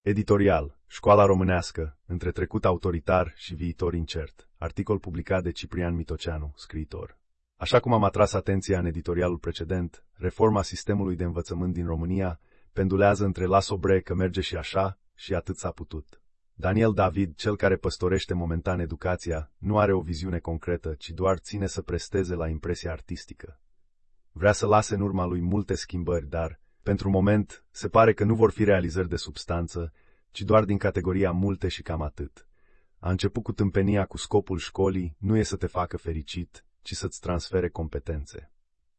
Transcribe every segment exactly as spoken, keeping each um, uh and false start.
Editorial: Școala românească, între trecut autoritar și viitor incert. Articol publicat de Ciprian Mitoceanu, scriitor. Așa cum am atras atenția în editorialul precedent, reforma sistemului de învățământ din România pendulează între las-o-bre că merge și așa și atât s-a putut. Daniel David, cel care păstorește momentan educația, nu are o viziune concretă, ci doar ține să presteze la impresia artistică. Vrea să lase în urma lui multe schimbări, dar, pentru moment, se pare că nu vor fi realizări de substanță, ci doar din categoria multe și cam atât. A început cu tâmpenia cu scopul școlii nu e să te facă fericit, ci să-ți transfere competențe.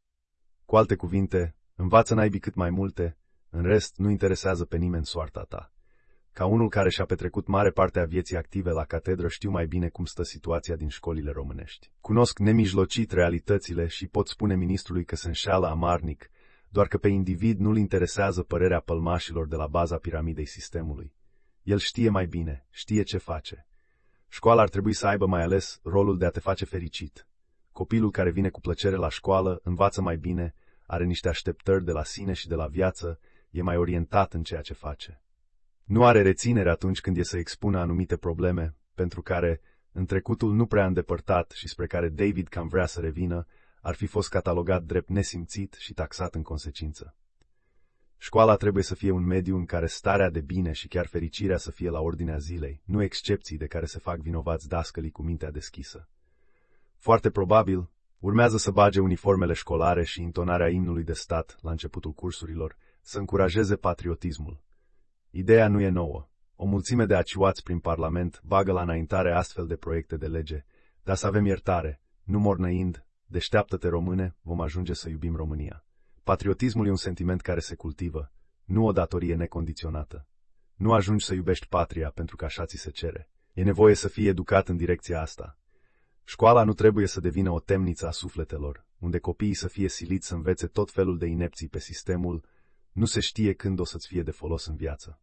Cu alte cuvinte, învață naibii cât mai multe, în rest nu interesează pe nimeni soarta ta. Ca unul care și-a petrecut mare parte a vieții active la catedră, știu mai bine cum stă situația din școlile românești. Cunosc nemijlocit realitățile și pot spune ministrului că se înșeală amarnic, doar că pe individ nu-l interesează părerea pălmașilor de la baza piramidei sistemului. El știe mai bine, știe ce face. Școala ar trebui să aibă mai ales rolul de a te face fericit. Copilul care vine cu plăcere la școală învață mai bine, are niște așteptări de la sine și de la viață, e mai orientat în ceea ce face. Nu are reținere atunci când e să expună anumite probleme, pentru care, în trecutul nu prea îndepărtat și spre care David cam vrea să revină, ar fi fost catalogat drept nesimțit și taxat în consecință. Școala trebuie să fie un mediu în care starea de bine și chiar fericirea să fie la ordinea zilei, nu excepții de care se fac vinovați dascălii cu mintea deschisă. Foarte probabil, urmează să bage uniformele școlare și intonarea imnului de stat la începutul cursurilor, să încurajeze patriotismul. Ideea nu e nouă. O mulțime de aciuați prin Parlament bagă la înaintare astfel de proiecte de lege, dar să avem iertare, nu mornăind, deșteaptă-te române, vom ajunge să iubim România. Patriotismul e un sentiment care se cultivă, nu o datorie necondiționată. Nu ajungi să iubești patria pentru că așa ți se cere. E nevoie să fii educat în direcția asta. Școala nu trebuie să devină o temniță a sufletelor, unde copiii să fie siliți să învețe tot felul de inepții pe sistemul, nu se știe când o să-ți fie de folos în viață.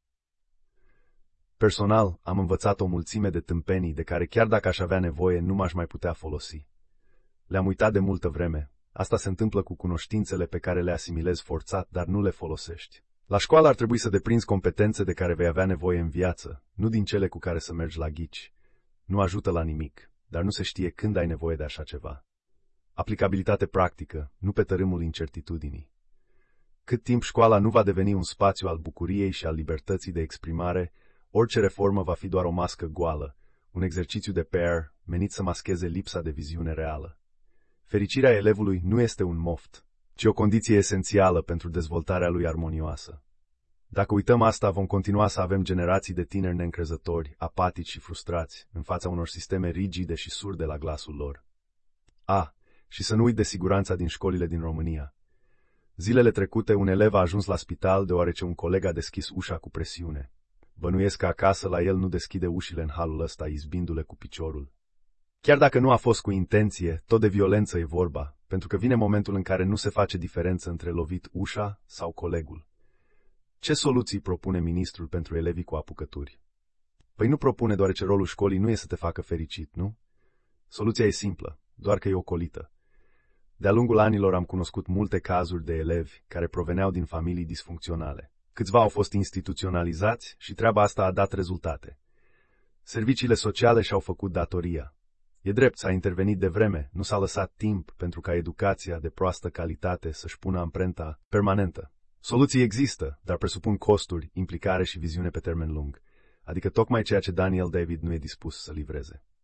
Personal, am învățat o mulțime de tâmpenii de care chiar dacă aș avea nevoie, nu m-aș mai putea folosi. Le-am uitat de multă vreme. Asta se întâmplă cu cunoștințele pe care le asimilezi forțat, dar nu le folosești. La școală ar trebui să deprinzi competențe de care vei avea nevoie în viață, nu din cele cu care să mergi la ghici. Nu ajută la nimic, dar nu se știe când ai nevoie de așa ceva. Aplicabilitate practică, nu pe tărâmul incertitudinii. Cât timp școala nu va deveni un spațiu al bucuriei și al libertății de exprimare, orice reformă va fi doar o mască goală, un exercițiu de P R menit să mascheze lipsa de viziune reală. Fericirea elevului nu este un moft, ci o condiție esențială pentru dezvoltarea lui armonioasă. Dacă uităm asta, vom continua să avem generații de tineri neîncrezători, apatici și frustrați, în fața unor sisteme rigide și surde la glasul lor. A, și să nu uit de siguranța din școlile din România. Zilele trecute, un elev a ajuns la spital deoarece un coleg a deschis ușa cu presiune. Bănuiesc că acasă la el nu deschide ușile în halul ăsta, izbindu-le cu piciorul. Chiar dacă nu a fost cu intenție, tot de violență e vorba, pentru că vine momentul în care nu se face diferență între lovit ușa sau colegul. Ce soluții propune ministrul pentru elevii cu apucături? Păi nu propune deoarece rolul școlii nu e să te facă fericit, nu? Soluția e simplă, doar că e ocolită. De-a lungul anilor am cunoscut multe cazuri de elevi care proveneau din familii disfuncționale. Câțiva au fost instituționalizați și treaba asta a dat rezultate. Serviciile sociale și-au făcut datoria. E drept, s-a intervenit de vreme, nu s-a lăsat timp pentru ca educația de proastă calitate să-și pună amprenta permanentă. Soluții există, dar presupun costuri, implicare și viziune pe termen lung, adică tocmai ceea ce Daniel David nu e dispus să livreze.